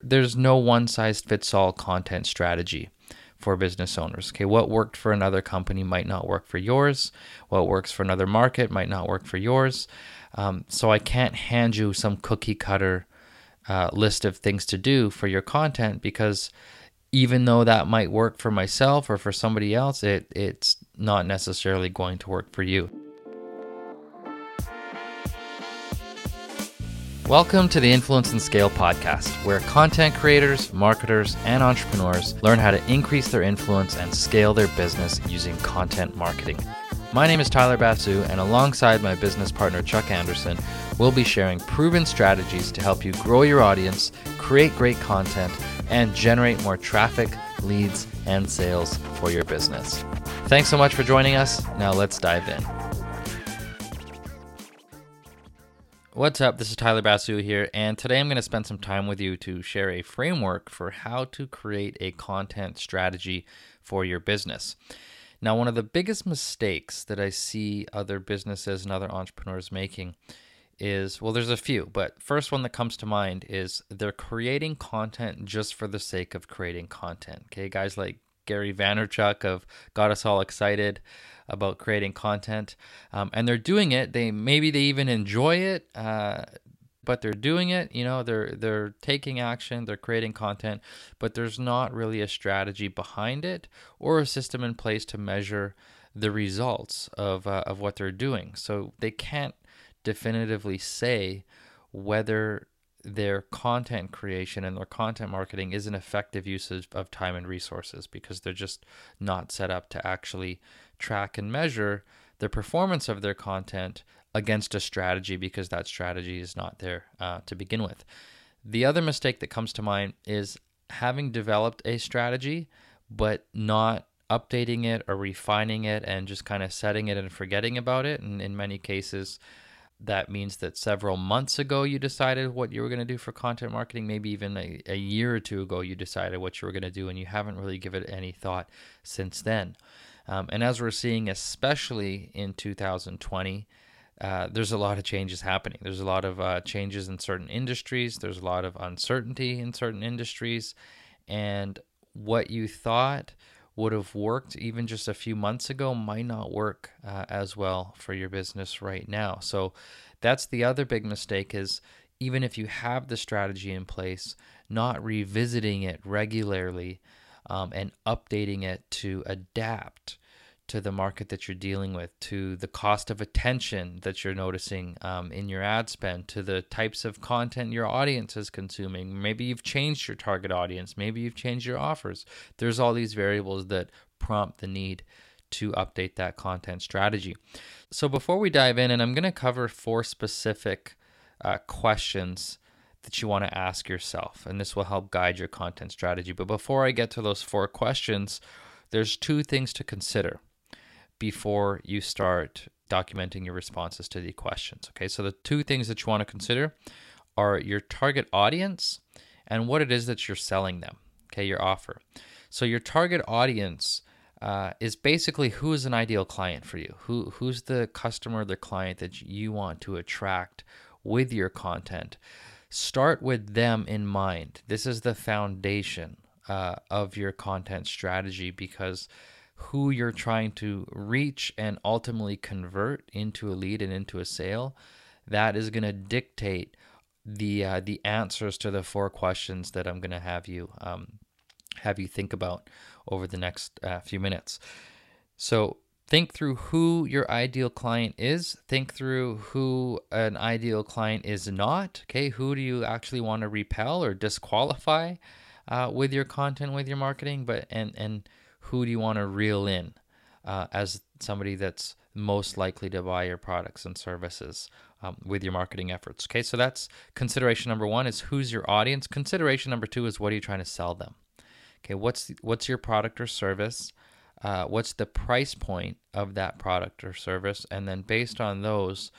there's no one-size-fits-all content strategy for business owners. Okay, what worked for another company might not work for yours. What works for another market might not work for yours. So I can't hand you some cookie cutter list of things to do for your content, because even though that might work for myself or for somebody else, it's not necessarily going to work for you. Welcome to the Influence and Scale podcast, where content creators, marketers, and entrepreneurs learn how to increase their influence and scale their business using content marketing. My name is Tyler Basu, and alongside my business partner Chuck Anderson, we'll be sharing proven strategies to help you grow your audience, create great content, and generate more traffic, leads, and sales for your business. Thanks so much for joining us. Now let's dive in. What's up? This is Tyler Basu here, and today I'm going to spend some time with you to share a framework for how to create a content strategy for your business. Now, one of the biggest mistakes that I see other businesses and other entrepreneurs making is, well, there's a few, but first one that comes to mind is they're creating content just for the sake of creating content. Okay, guys like Gary Vaynerchuk have got us all excited about creating content, and they're doing it. Maybe they even enjoy it, but they're doing it. You know, they're taking action, they're creating content, but there's not really a strategy behind it or a system in place to measure the results of what they're doing. So they can't definitively say whether their content creation and their content marketing is an effective use of time and resources, because they're just not set up to actually track and measure the performance of their content against a strategy, because that strategy is not there to begin with. The other mistake that comes to mind is having developed a strategy but not updating it or refining it and just kind of setting it and forgetting about it. And in many cases, that means that several months ago you decided what you were going to do for content marketing. Maybe even a year or two ago you decided what you were going to do, and you haven't really given it any thought since then. And as we're seeing, especially in 2020, there's a lot of changes happening. There's a lot of changes in certain industries. There's a lot of uncertainty in certain industries. And what you thought would have worked even just a few months ago might not work as well for your business right now. So that's the other big mistake, is even if you have the strategy in place, not revisiting it regularly and updating it to adapt to the market that you're dealing with, to the cost of attention that you're noticing in your ad spend, to the types of content your audience is consuming. Maybe you've changed your target audience. Maybe you've changed your offers. There's all these variables that prompt the need to update that content strategy. So before we dive in, and I'm going to cover 4 specific questions that you want to ask yourself, and this will help guide your content strategy. But before I get to those 4 questions, there's 2 things to consider before you start documenting your responses to the questions. Okay, so the 2 things that you want to consider are your target audience and what it is that you're selling them. Okay, your offer. So your target audience is basically who is an ideal client for you. Who's the customer, the client that you want to attract with your content. Start with them in mind. This is the foundation of your content strategy, because who you're trying to reach and ultimately convert into a lead and into a sale, that is going to dictate the answers to the 4 questions that I'm going to have you think about over the next few minutes. So think through who your ideal client is. Think through who an ideal client is not. Okay, who do you actually want to repel or disqualify with your content, with your marketing, and who do you want to reel in as somebody that's most likely to buy your products and services with your marketing efforts. Okay, so that's consideration number 1, is who's your audience. Consideration number 2 is what are you trying to sell them. Okay, what's your product or service? What's the price point of that product or service? And then based on those,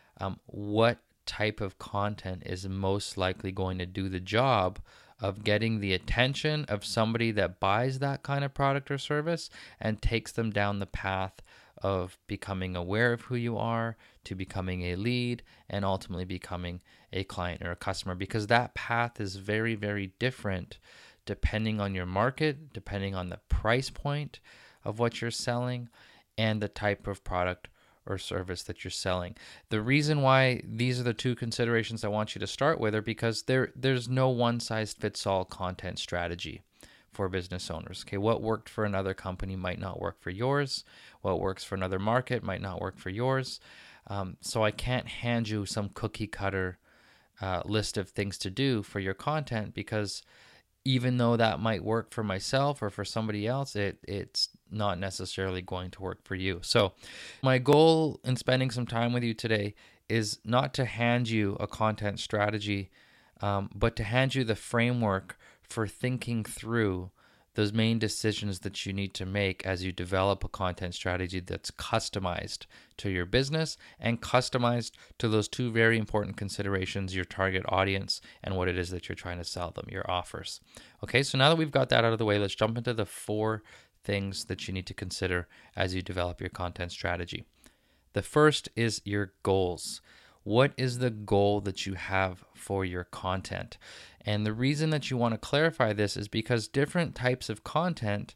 what type of content is most likely going to do the job of getting the attention of somebody that buys that kind of product or service and takes them down the path of becoming aware of who you are to becoming a lead and ultimately becoming a client or a customer, because that path is very, very different depending on your market, depending on the price point of what you're selling, and the type of product or service that you're selling. The reason why these are the two considerations I want you to start with are because there's no one-size-fits-all content strategy for business owners. Okay, what worked for another company might not work for yours. What works for another market might not work for yours. So I can't hand you some cookie cutter list of things to do for your content, because even though that might work for myself or for somebody else, it's not necessarily going to work for you. So my goal in spending some time with you today is not to hand you a content strategy, but to hand you the framework for thinking through those main decisions that you need to make as you develop a content strategy that's customized to your business and customized to those two very important considerations: your target audience and what it is that you're trying to sell them, your offers. Okay, so now that we've got that out of the way, let's jump into the 4 things that you need to consider as you develop your content strategy. The first is your goals. What is the goal that you have for your content? And the reason that you want to clarify this is because different types of content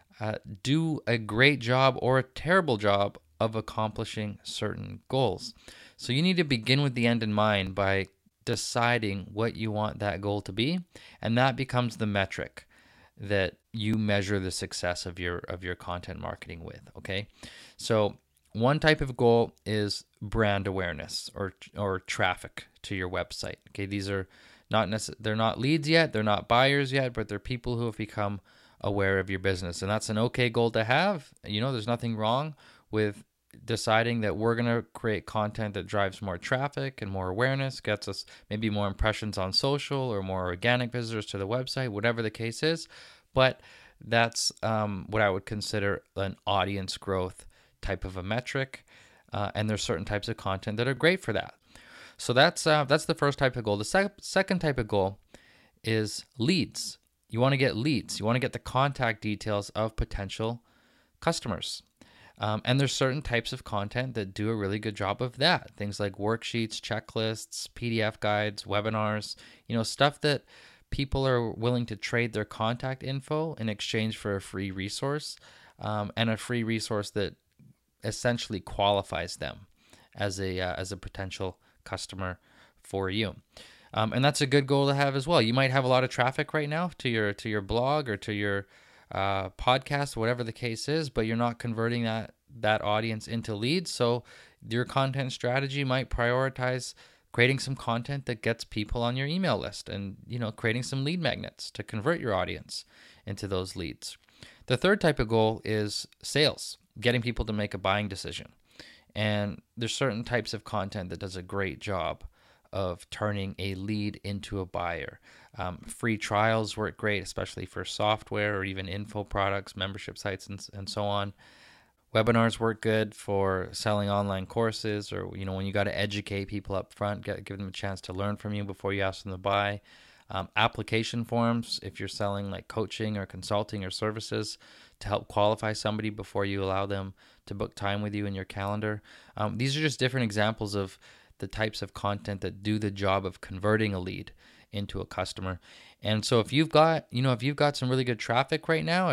do a great job or a terrible job of accomplishing certain goals. So you need to begin with the end in mind by deciding what you want that goal to be, and that becomes the metric that you measure the success of your content marketing with. Okay, so one type of goal is brand awareness or traffic to your website. Okay, these are they're not leads yet, they're not buyers yet, but they're people who have become aware of your business, and that's an okay goal to have. There's nothing wrong with deciding that we're going to create content that drives more traffic and more awareness, gets us maybe more impressions on social or more organic visitors to the website, whatever the case is. But that's what I would consider an audience growth type of a metric, and there's certain types of content that are great for that. So that's the first type of goal. The second type of goal is leads. You want to get leads. You want to get the contact details of potential customers. And there's certain types of content that do a really good job of that. Things like worksheets, checklists, PDF guides, webinars, stuff that people are willing to trade their contact info in exchange for a free resource, and a free resource that essentially qualifies them as a potential customer for you. And that's a good goal to have as well. You might have a lot of traffic right now to your blog or to your podcast, whatever the case is, but you're not converting that audience into leads. So your content strategy might prioritize creating some content that gets people on your email list, and creating some lead magnets to convert your audience into those leads. The third type of goal is sales, getting people to make a buying decision. And there's certain types of content that does a great job of turning a lead into a buyer. Free trials work great, especially for software or even info products, membership sites, and so on. Webinars work good for selling online courses, or when you got to educate people up front, give them a chance to learn from you before you ask them to buy. Application forms, if you're selling like coaching or consulting or services to help qualify somebody before you allow them to book time with you in your calendar. These are just different examples of the types of content that do the job of converting a lead into a customer. And so if you've got some really good traffic right now,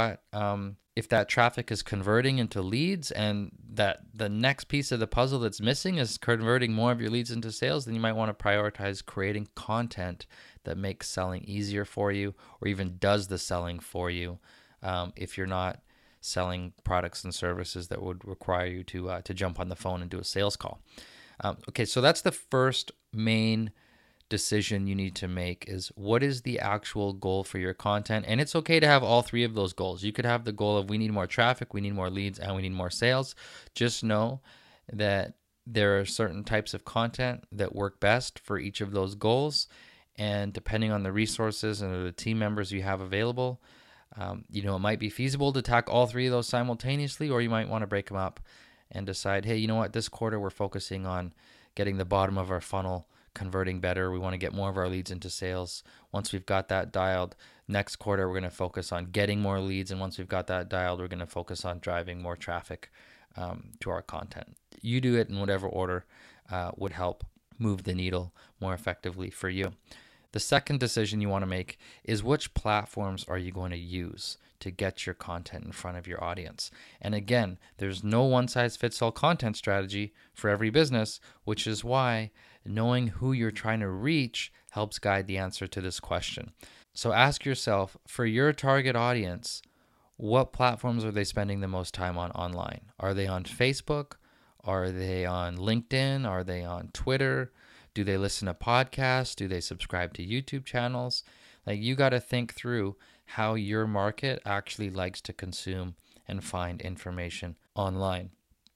if that traffic is converting into leads, and that the next piece of the puzzle that's missing is converting more of your leads into sales, then you might want to prioritize creating content that makes selling easier for you, or even does the selling for you, if you're not selling products and services that would require you to jump on the phone and do a sales call. Okay, so that's the first main decision you need to make, is what is the actual goal for your content. And it's okay to have all 3 of those goals. You could have the goal of we need more traffic, we need more leads, and we need more sales. Just know that there are certain types of content that work best for each of those goals, and depending on the resources and the team members you have available, it might be feasible to tackle all 3 of those simultaneously, or you might want to break them up and decide, hey, you know what, this quarter we're focusing on getting the bottom of our funnel converting better. We want to get more of our leads into sales. Once we've got that dialed, next quarter we're going to focus on getting more leads, and once we've got that dialed, we're going to focus on driving more traffic to our content. You do it in whatever order would help move the needle more effectively for you. The second decision you want to make is which platforms are you going to use to get your content in front of your audience. And again, there's no one-size-fits-all content strategy for every business, which is why knowing who you're trying to reach helps guide the answer to this question. So ask yourself, for your target audience, what platforms are they spending the most time on online? Are they on Facebook? Are they on LinkedIn? Are they on Twitter? Do they listen to podcasts? Do they subscribe to YouTube channels? Like, you got to think through how your market actually likes to consume and find information online.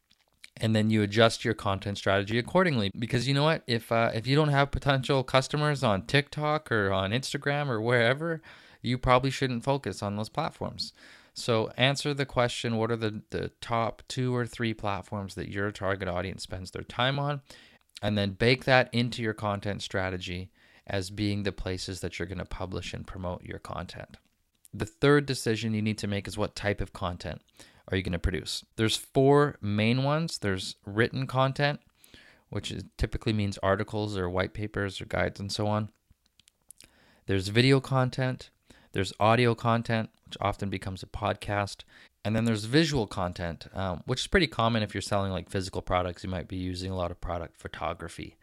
And then you adjust your content strategy accordingly. Because you know what? If you don't have potential customers on TikTok or on Instagram or wherever, you probably shouldn't focus on those platforms. So answer the question, what are the top 2 or 3 platforms that your target audience spends their time on? And then bake that into your content strategy as being the places that you're going to publish and promote your content. The third decision you need to make is what type of content are you going to produce? There's 4 main ones. There's written content, which typically means articles or white papers or guides and so on. There's video content. There's audio content, which often becomes a podcast. And then there's visual content, which is pretty common if you're selling like physical products. You might be using a lot of product photography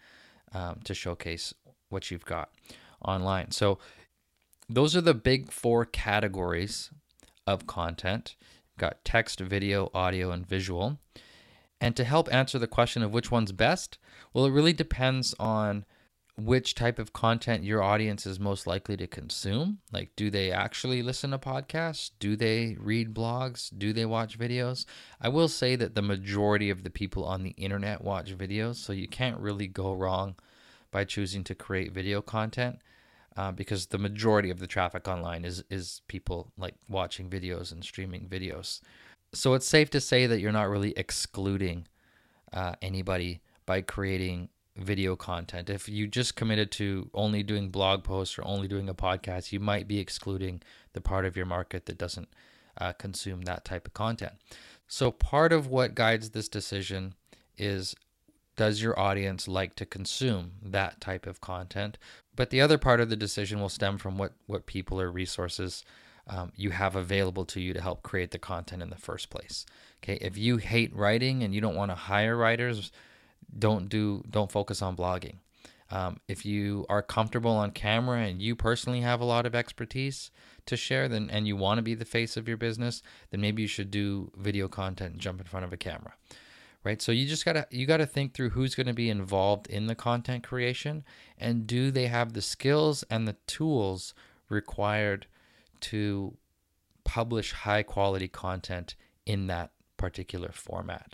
to showcase what you've got online. So those are the big 4 categories of content. You've got text, video, audio, and visual. And to help answer the question of which one's best, well, it really depends on which type of content your audience is most likely to consume. Like, do they actually listen to podcasts? Do they read blogs? Do they watch videos? I will say that the majority of the people on the internet watch videos, so you can't really go wrong by choosing to create video content because the majority of the traffic online is people like watching videos and streaming videos. So it's safe to say that you're not really excluding anybody by creating video content. If you just committed to only doing blog posts or only doing a podcast, you might be excluding the part of your market that doesn't consume that type of content. So part of what guides this decision is, does your audience like to consume that type of content? But the other part of the decision will stem from what people or resources you have available to you to help create the content in the first place. Okay, if you hate writing and you don't want to hire writers, don't focus on blogging. If you are comfortable on camera and you personally have a lot of expertise to share, and you want to be the face of your business, then maybe you should do video content and jump in front of a camera, right? So you gotta think through who's going to be involved in the content creation, and do they have the skills and the tools required to publish high quality content in that particular format.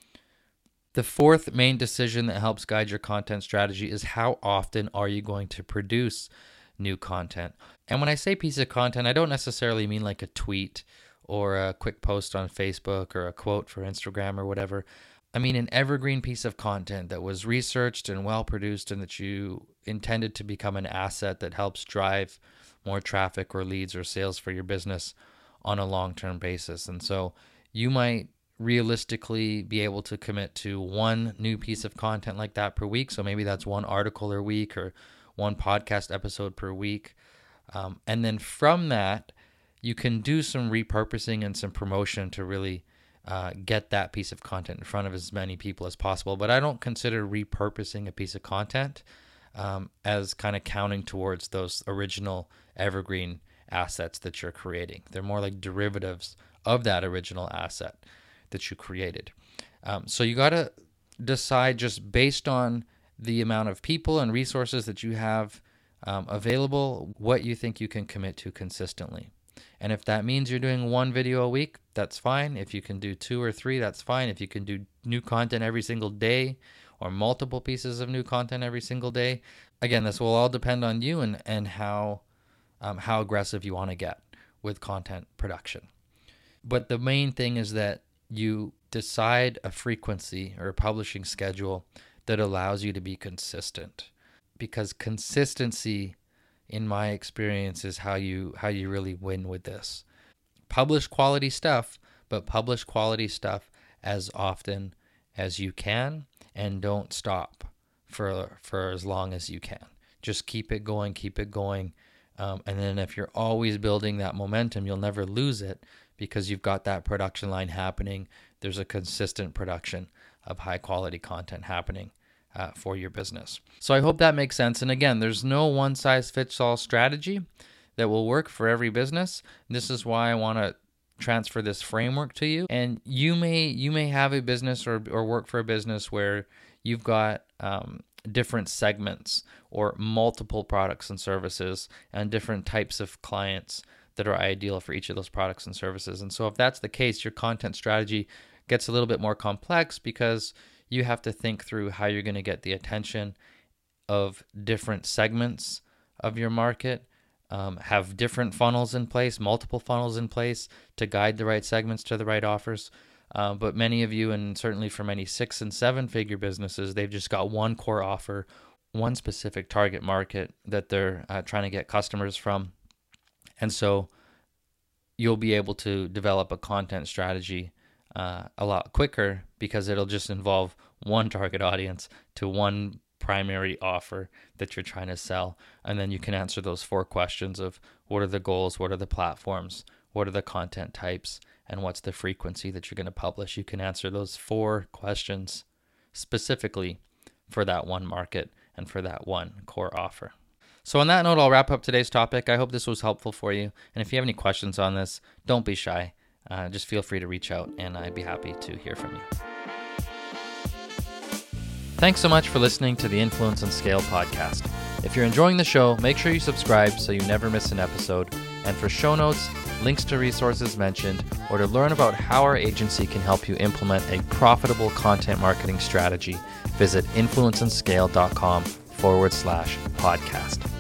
The fourth main decision that helps guide your content strategy is, how often are you going to produce new content? And when I say piece of content, I don't necessarily mean like a tweet or a quick post on Facebook or a quote for Instagram or whatever. I mean an evergreen piece of content that was researched and well produced, and that you intended to become an asset that helps drive more traffic or leads or sales for your business on a long-term basis. And so you might realistically be able to commit to one new piece of content like that per week. So maybe that's one article a week or one podcast episode per week. And then from that, you can do some repurposing and some promotion to really get that piece of content in front of as many people as possible. But I don't consider repurposing a piece of content as kind of counting towards those original evergreen assets that you're creating. They're more like derivatives of that original asset that you created. So you got to decide, just based on the amount of people and resources that you have available, what you think you can commit to consistently. And if that means you're doing one video a week, that's fine. If you can do 2 or 3, that's fine. If you can do new content every single day or multiple pieces of new content every single day, again, this will all depend on you and how aggressive you want to get with content production. But the main thing is that you decide a frequency or a publishing schedule that allows you to be consistent, because consistency, in my experience, is how you really win with this. Publish quality stuff, but publish quality stuff as often as you can, and don't stop for as long as you can. Just keep it going. And then if you're always building that momentum, you'll never lose it because you've got that production line happening. There's a consistent production of high quality content happening for your business. So I hope that makes sense. And again, there's no one size fits all strategy that will work for every business. This is why I want to transfer this framework to you. And you may have a business or work for a business where you've got different segments or multiple products and services and different types of clients that are ideal for each of those products and services. And so if that's the case, your content strategy gets a little bit more complex because you have to think through how you're going to get the attention of different segments of your market, have different funnels in place, multiple funnels in place to guide the right segments to the right offers. But many of you, and certainly for many 6- and 7-figure businesses, they've just got one core offer, one specific target market that they're trying to get customers from. And so you'll be able to develop a content strategy a lot quicker because it'll just involve one target audience to one primary offer that you're trying to sell. And then you can answer those 4 questions of what are the goals, what are the platforms, what are the content types, and what's the frequency that you're going to publish. You can answer those 4 questions specifically for that one market and for that one core offer. So on that note, I'll wrap up today's topic. I hope this was helpful for you. And if you have any questions on this, don't be shy. Just feel free to reach out and I'd be happy to hear from you. Thanks so much for listening to the Influence and Scale podcast. If you're enjoying the show, make sure you subscribe so you never miss an episode. And for show notes, links to resources mentioned, or to learn about how our agency can help you implement a profitable content marketing strategy, visit influenceandscale.com/podcast.